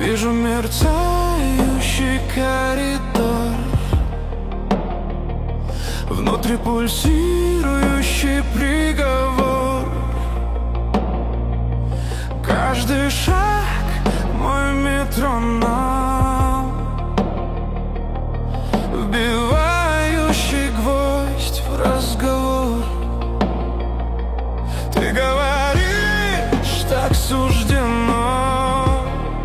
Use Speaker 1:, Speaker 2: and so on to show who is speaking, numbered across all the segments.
Speaker 1: Вижу мерцающий коридор, внутри пульсирующий приговор. Каждый шаг мой метроном, вбивающий гвоздь в разговор. Ты говоришь, так суждено,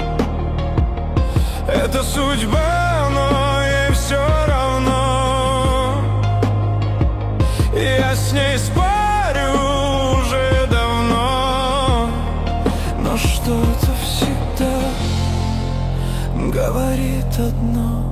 Speaker 1: это судьба, но ей все равно. Я с ней спорю уже давно, но что-то всегда говорит одно.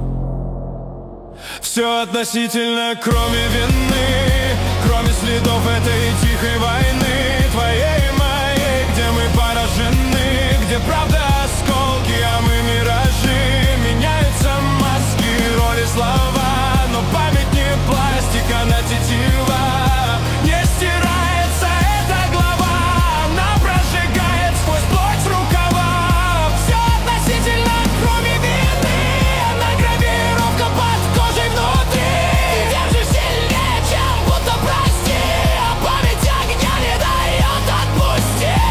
Speaker 1: Все относительно, кроме вины, кроме следов этой тихой войны, твоей и моей, где мы поражены, где правда осколки, а мы миражи. Меняются маски, роли, слова, но память не пластик, она тетива. Не стирается эта глава, она прожигает сквозь плоть рукава. Все относительно, кроме вины, она гравировка под кожей внутри. Ты держишь сильнее, чем будто прости, а память огня не дает отпустить.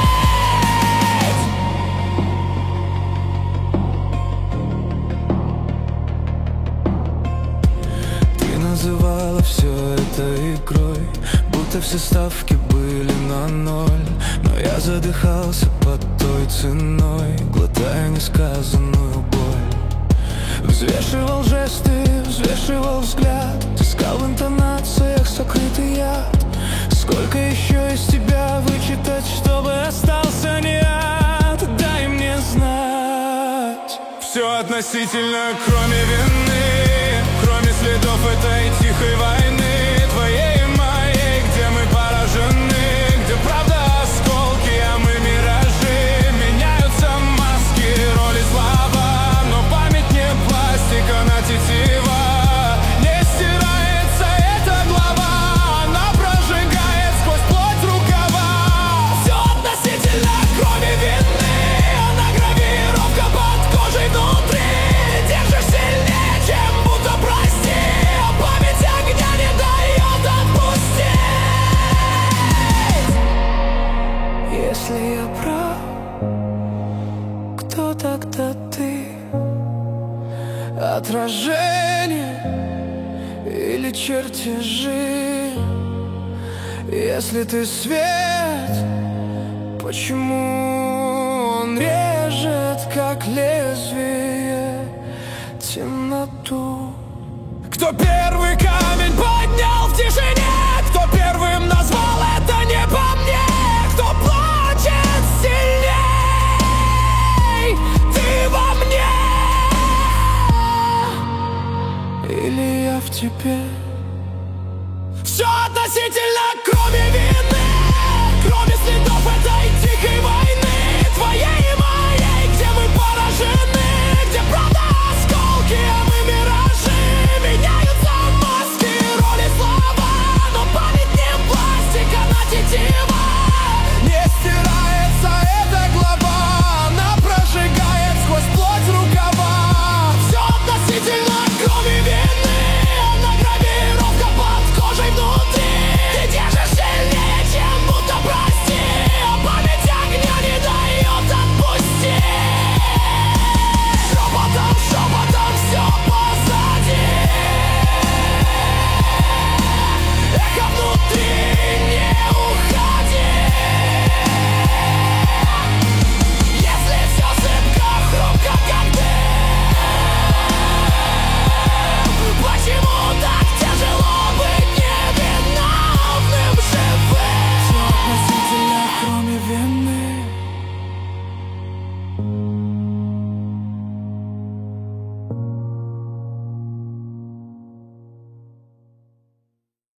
Speaker 1: Ты называла все это игрой, будто все ставки были на ноль. Но я задыхался под той ценой, глотая несказанную боль. Взвешивал жесты, взвешивал взгляд, искал в интонациях сокрытый яд. Сколько еще из тебя вычитать, чтобы остался не ад? Дай мне знать. Все относительно, кроме вины, кроме следов этой тихой войны, твоей и моей, где мы поражены, где правда осколки, а мы миражи. Меняются маски, роли, слова, но память не пластик, она тетива. Не стирается эта глава, она прожигает сквозь плоть рукава. Все относительно, кроме вины, она гравировка под кожей внутри. Держишь сильнее, чем будто прости, а память огня не дает отпустить. Если я прав, кто тогда ты? Отражение или чертежи? Если ты свет, почему он режет, как лезвие, темноту? Кто первый камень поднял в тишине? Кто первым назвал это не по мне? Кто плачет сильней? Ты во мне или я в тебе? Все относительно, кроме вины.